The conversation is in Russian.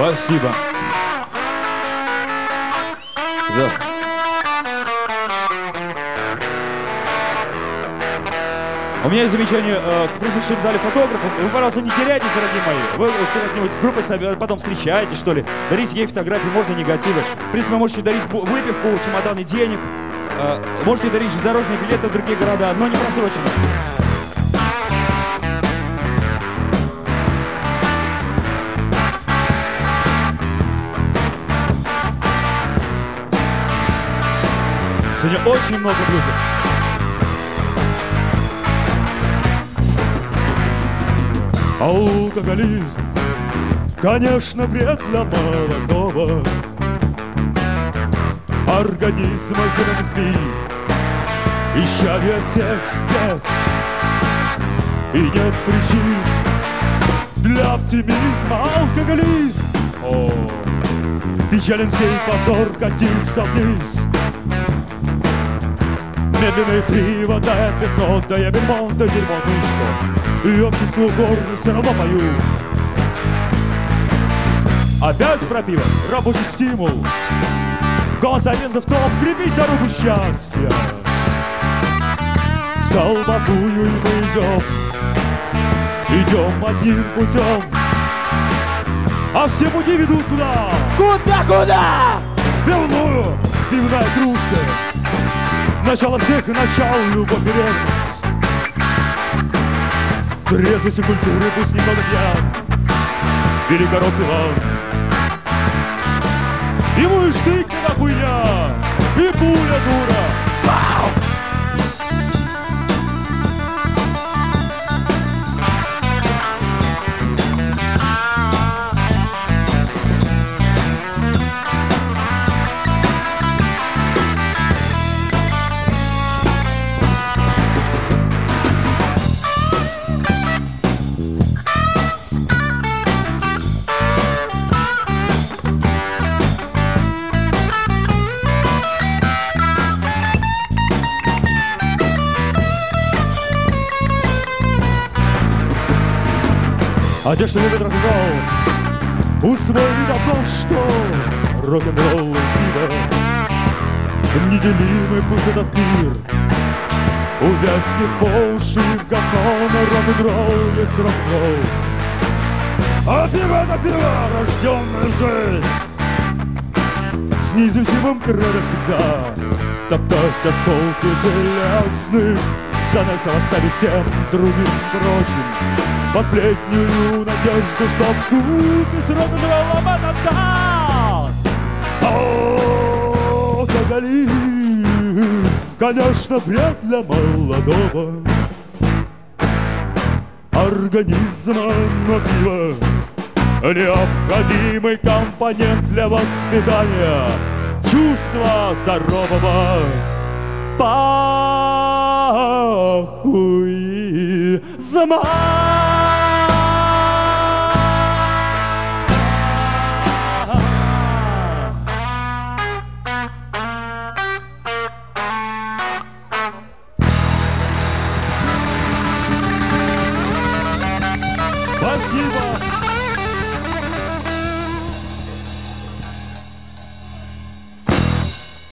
Спасибо. Да. У меня есть замечание к присутствующим в зале фотографам. Вы, пожалуйста, не теряйтесь, дорогие мои. Вы что, как-нибудь с группой потом встречаетесь, что ли? Дарите ей фотографии, можно негативы. В принципе, вы можете дарить выпивку, чемоданы денег. Можете дарить дорожные билеты в другие города, но не просрочено. Сегодня очень много плюсов. Алкоголизм, конечно, вред для молодого организма, зеленый змей, исчадие всех бед. И нет причин для оптимизма. Алкоголизм, печален сей позор, катится вниз. Медленный привод, да пятно, да я бельмо, да дерьмо, ну и что? И обществу горы все равно пою. Опять про пиво, рабочий стимул. Голос Овензов в том, крепить дорогу счастья. Столбовую и мы идем одним путем. А все пути ведут куда? Куда? В пивную, пивная кружка. Начало всех и начало, любовь и ревность. Трезвость и культуры, пусть немного пьян. Великорос Иван. Ему и штык на хуйня, и пуля дура. Вау! А те, что любят рок-н-ролл, усвоили давно, что рок-н-ролл и пиво неделимый, пусть этот мир увязнет по уши в говно, но рок-н-ролл есть рок-н-ролл. А пиво это пиво, рожденная жизнь, с неизлечимым кредо всегда топтать осколки железных заносов, оставить всем другим прочим последнюю надежду, что вкупе с рок-н-роллом это даст. Алкоголизм, конечно, вред для молодого организма, но пиво необходимый компонент для воспитания чувства здорового. Похуизма.